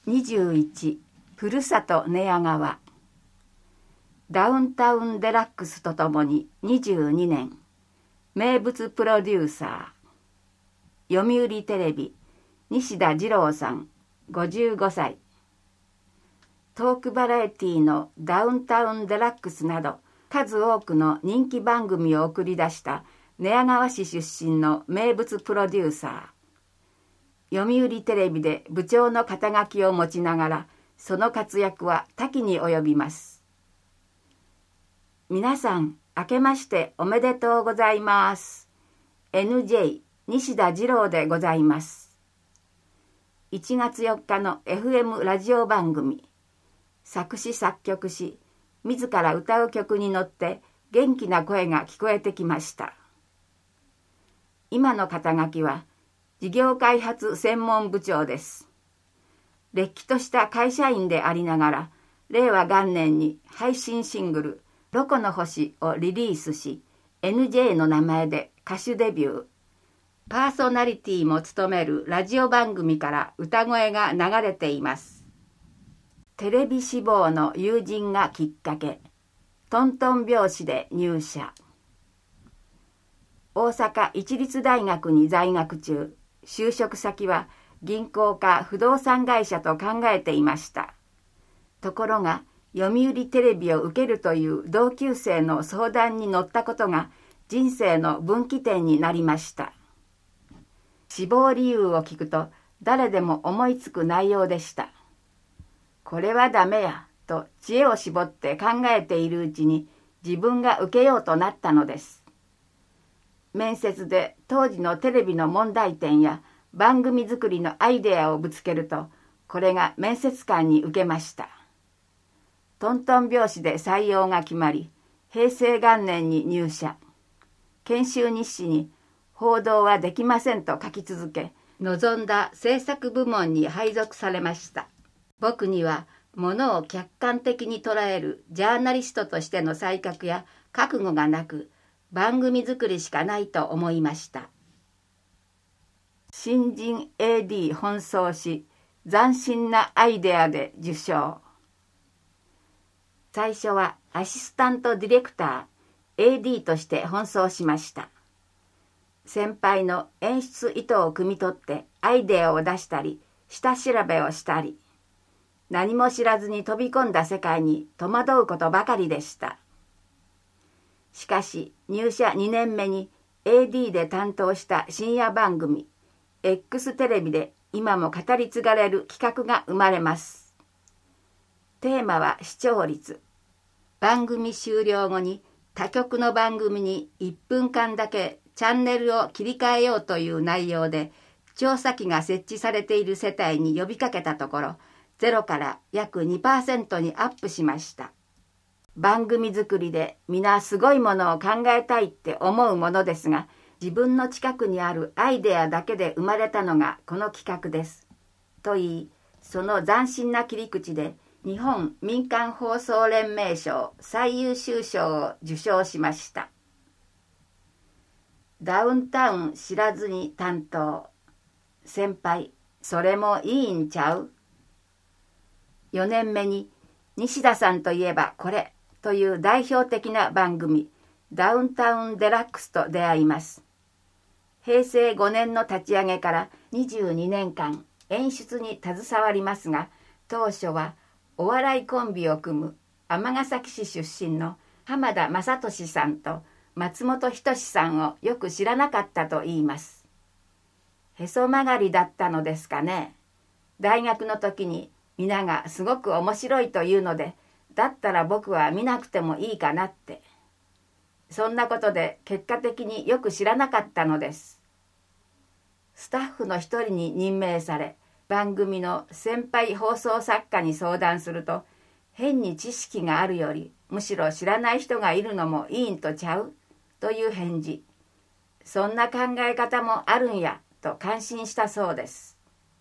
21ふるさと寝屋川。ダウンタウンデラックスとともに22年名物プロデューサー、読売テレビ西田次郎さん55歳。トークバラエティのダウンタウンデラックスなど数多くの人気番組を送り出した寝屋川市出身の名物プロデューサー。読売テレビで部長の肩書きを持ちながら、その活躍は多岐に及びます。皆さん、明けましておめでとうございます。NJ 西田次郎でございます。1月4日の FM ラジオ番組、作詞作曲し、自ら歌う曲に乗って元気な声が聞こえてきました。今の肩書きは、事業開発専門部長です。れっきとした会社員でありながら、令和元年に配信シングル、ロコの星をリリースし、NJ の名前で歌手デビュー。パーソナリティも務めるラジオ番組から歌声が流れています。テレビ志望の友人がきっかけ、トントン拍子で入社。大阪市立大学に在学中、就職先は銀行か不動産会社と考えていました。ところが、読売テレビを受けるという同級生の相談に乗ったことが人生の分岐点になりました。志望理由を聞くと誰でも思いつく内容でした。これはダメやと知恵を絞って考えているうちに自分が受けようとなったのです。面接で当時のテレビの問題点や番組作りのアイデアをぶつけると、これが面接官に受けました。トントン拍子で採用が決まり、平成元年に入社。研修日誌に報道はできませんと書き続け、望んだ制作部門に配属されました。僕には物を客観的に捉えるジャーナリストとしての才覚や覚悟がなく、番組作りしかないと思いました。新人 AD 奔走し、斬新なアイデアで受賞。最初はアシスタントディレクター AD として奔走しました。先輩の演出意図を汲み取ってアイデアを出したり、下調べをしたり、何も知らずに飛び込んだ世界に戸惑うことばかりでした。しかし入社2年目に AD で担当した深夜番組 X テレビで今も語り継がれる企画が生まれます。テーマは視聴率。番組終了後に他局の番組に1分間だけチャンネルを切り替えようという内容で、調査機が設置されている世帯に呼びかけたところ、0から約 2% にアップしました。番組作りで皆すごいものを考えたいって思うものですが、自分の近くにあるアイデアだけで生まれたのがこの企画です。と言い、その斬新な切り口で日本民間放送連盟賞最優秀賞を受賞しました。ダウンタウン知らずに担当。先輩、それもいいんちゃう？4年目に西田さんといえばこれという代表的な番組ダウンタウンデラックスと出会います。平成5年の立ち上げから22年間演出に携わりますが、当初はお笑いコンビを組む尼崎市出身の浜田雅俊さんと松本人志さんをよく知らなかったと言います。へそ曲がりだったのですかね。大学の時に皆がすごく面白いというので、だったら僕は見なくてもいいかなって。そんなことで結果的によく知らなかったのです。スタッフの一人に任命され、番組の先輩放送作家に相談すると、変に知識があるよりむしろ知らない人がいるのもいいんとちゃうという返事。そんな考え方もあるんやと感心したそうです。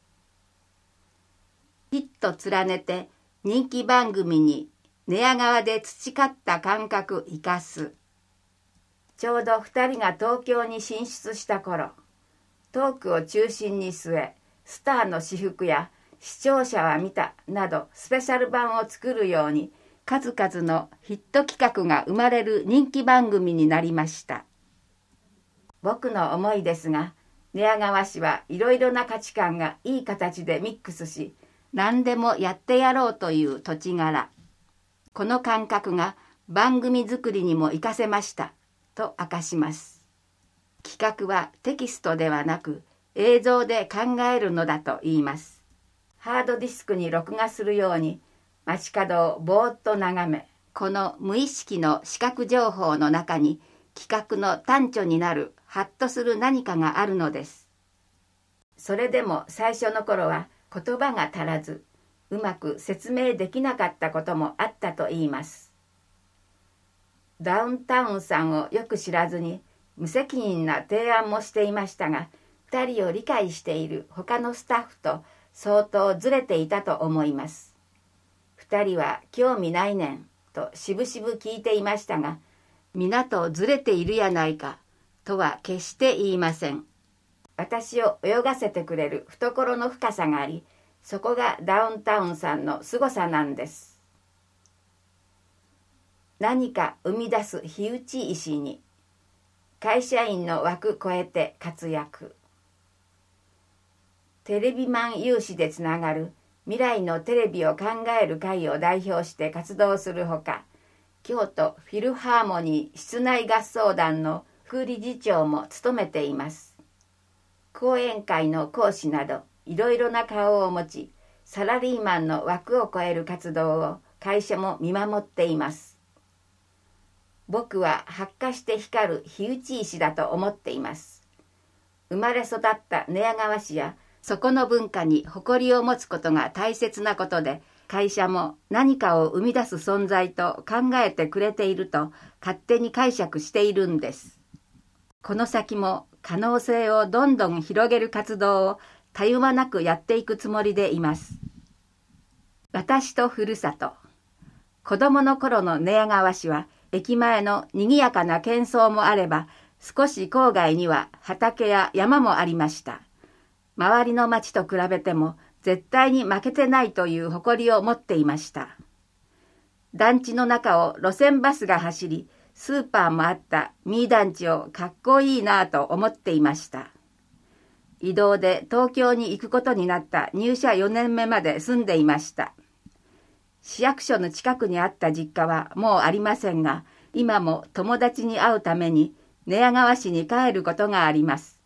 ヒット連ねて人気番組に寝屋川で培った感覚生かす。ちょうど2人が東京に進出した頃、トークを中心に据え、スターの私服や視聴者は見たなどスペシャル版を作るように数々のヒット企画が生まれる人気番組になりました。僕の思いですが、寝屋川市はいろいろな価値観がいい形でミックスし、何でもやってやろうという土地柄。この感覚が番組作りにも活かせましたと明かします。企画はテキストではなく映像で考えるのだと言います。ハードディスクに録画するように街角をぼーっと眺め、この無意識の視覚情報の中に企画の端緒になるハッとする何かがあるのです。それでも最初の頃は言葉が足らず、うまく説明できなかったこともあったと言います。ダウンタウンさんをよく知らずに無責任な提案もしていましたが、2人を理解している他のスタッフと相当ずれていたと思います。2人は興味ないねんとしぶしぶ聞いていましたが、皆とずれているやないかとは決して言いません。私を泳がせてくれる懐の深さがあり、そこがダウンタウンさんの凄さなんです。何か生み出す火打ち石に、会社員の枠超えて活躍。テレビマン有志でつながる未来のテレビを考える会を代表して活動するほか、京都フィルハーモニー室内合奏団の副理事長も務めています。講演会の講師などいろいろな顔を持ち、サラリーマンの枠を超える活動を会社も見守っています。僕は発火して光る火打ち石だと思っています。生まれ育った寝屋川市やそこの文化に誇りを持つことが大切なことで、会社も何かを生み出す存在と考えてくれていると勝手に解釈しているんです。この先も可能性をどんどん広げる活動をたゆまなくやっていくつもりでいます。私とふるさと。子供の頃の寝屋川市は駅前の賑やかな喧騒もあれば、少し郊外には畑や山もありました。周りの町と比べても絶対に負けてないという誇りを持っていました。団地の中を路線バスが走り、スーパーもあった三井団地をかっこいいなぁと思っていました。異動で東京に行くことになった入社4年目まで住んでいました。市役所の近くにあった実家はもうありませんが、今も友達に会うために寝屋川市に帰ることがあります。